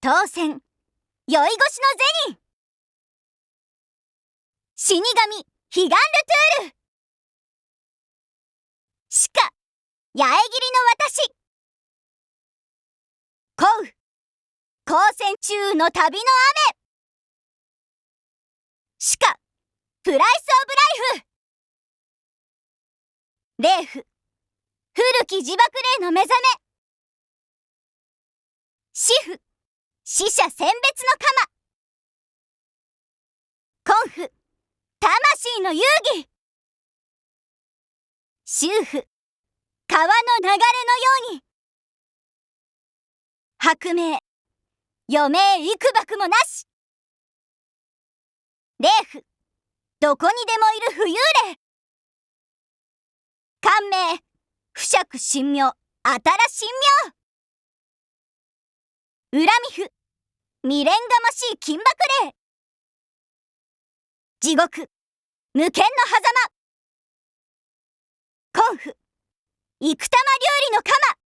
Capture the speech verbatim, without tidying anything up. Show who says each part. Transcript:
Speaker 1: 当選酔い越しの銭死神彼岸ルトゥール鹿八重斬りの私降雨光線中の旅の雨鹿プライスオブライフレイフ古き自爆霊の目覚め死婦死者選別の鎌コンフ魂の遊戯修婦川の流れのように薄命余命幾縛もなし霊符どこにでもいる浮遊霊感銘不釈神妙あたら神妙恨み符未練がましい金箔霊地獄無間の狭間コンフ生玉流理の鎌